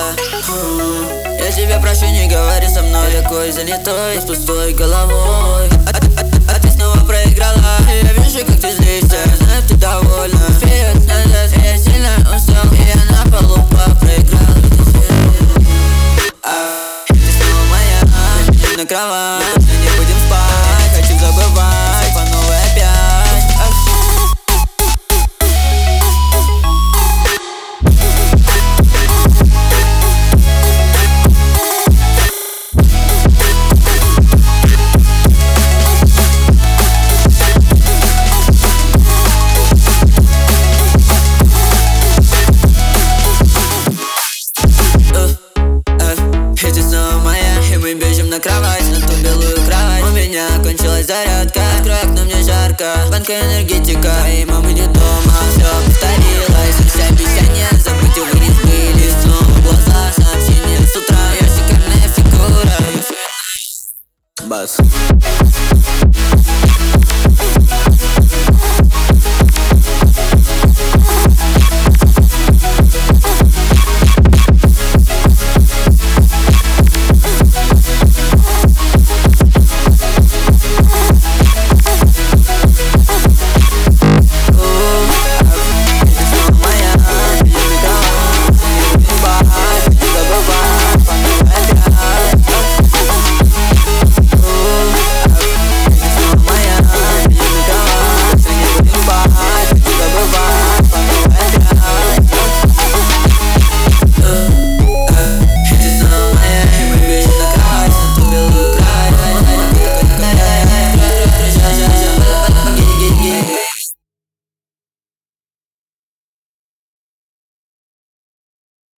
Я тебя прошу, не говори со мной. Такой занятой, с пустой головой. А ты снова проиграла. Я вижу, как ты злишься, знаю, ты довольна. Вперед, назад, я сильно устал, и я на полу проиграл. Ты снова моя, мы на кровать. Не будем спать, хочу забывать по новой опять. Ты снова моя, и мы бежим на кровать, на ту белую кровать. У меня кончилась зарядка, открой окно, мне жарко. Банка энергетика, и мама